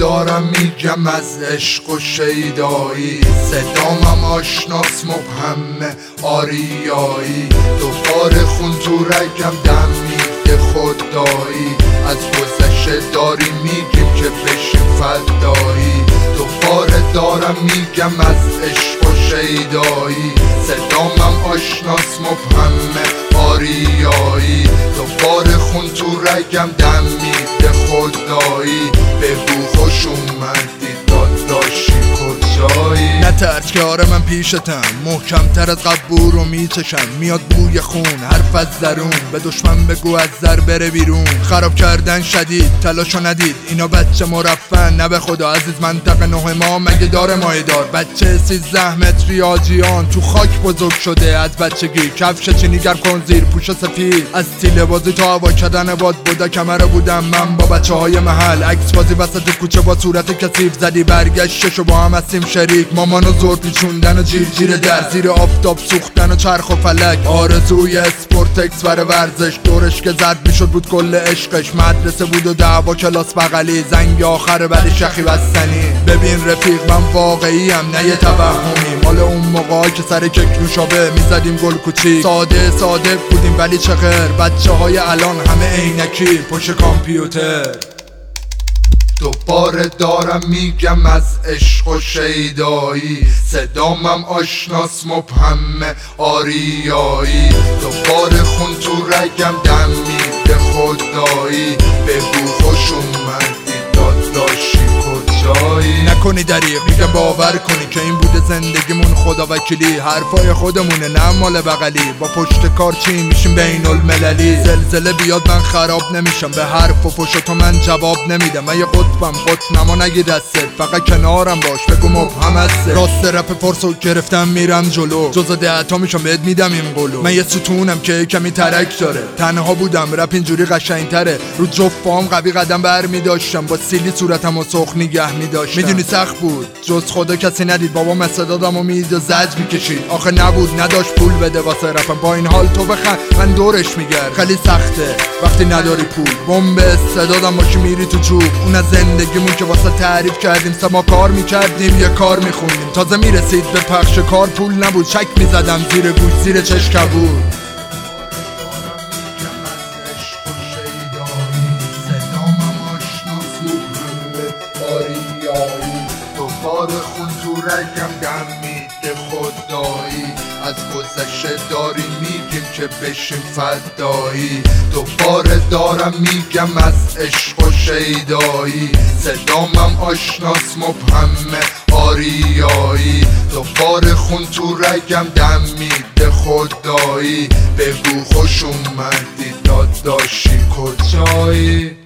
دارم میگم از عشق و شیدایی، صدامم آشناس مبهم آریایی، دوباره خون تو رگم دم میده خدایی، از گذشته داری میگیم که بشیم فدایی، دوباره دارم میگم از عشق و شیدایی، صدامم آشناس مبهم آریایی، دوباره خون تو رگم دم میده خدایی، بگو خوش اومدی داداشی کجایی؟ نترس که آره من پیشتم، محکم تر از قبور رو میچشم، میاد بوی خون حرف از درون، به دشمن بگو از در بره بیرون، خراب کردن شدید تلاشو ندید، اینا بچه مرفن نه به خدا، عزیز منطقه 9 ما مگه داره مایدار، بچه 13 متر ریاضیان تو خاک بزرگ شده از بچگی، کفش چینی گر کن زیر پوش سفید، از تیله بازی تا هوا کردن باد بوده کمره بودم من با بچه های محل، عکس بازی وسط کوچه با صورت کثیف زدی برگشتشو با هم هستیم شریک، مامانو زور پیچوندن و جیر در زیر آفتاب سوختن و چرخ و فلک، آرزوی اسپورتکس برای ورزش، دورش که زد میشد بود کل عشقش، مدرسه بود و دعوا کلاس بغلی، زنگ آخر ولی شخی بستنی، ببین رفیق من واقعی ام نه یه توهمی، مال اون موقعا که سر کک نوشابه میزدیم گل کوچیک، ساده بودیم ولی چه خیر، بچه های الان همه عینکی پشت کامپیوتر، دوباره دارم میگم از عشق و شیدایی، صدامم آشناس مبهم آریایی، دوباره خون تو رگم دم میده خدایی، بگو خوش اومدی داداشی کجایی؟ نکنی دریغ میگم باور کنی که این بوده زندگیمون، خدا وکیلی حرفای خودمونه نه مال بغلی، با پشت کار چی میشیم بین المللی، زلزله بیاد من خراب نمیشم، به حرف و فش تو من جواب نمیدم، من یه قطبم قطنمو نگی دستت، فقط کنارم باش بگو مبهم هست، راست رپ پرسو گرفتم میرم جلو، جزا 10 تا میشم بهت میدم این قولو، من یه ستونم که کمی ترک داره، تنها بودم رپ اینجوری قشنگتره، رو جفت پام قوی قدم برمیداشتم، با سیلی صورتم و سرخ نگه میداشتم، میدونی سخت بود جز خدا کسی ندید، بابام استعدادمو میدید و زج میکشید، آخه نبود نداشت پول بده واسه رپم، با این حال تو بخند من دورش میگرد، خیلی سخته وقتی نداری پول، بمب استعدادم باشی میری تو چوب، اون از زندگیمون که واسه تعریف کردیم، ما کار میکردیم یه کار میخوندیم، تازه میرسید به پخش کار پول نبود، چک میزدم زیر گوش زیر چشم بود، دوباره خون تو رگم دم میده خدایی، از گذشته داری میگیم که بشیم فدایی، دوباره دارم میگم از عشق و شیدایی، صدامم آشناس مبهم آریایی، دوباره خون تو رگم دم میده خدایی، بگو خوش اومدی داداشی کجایی؟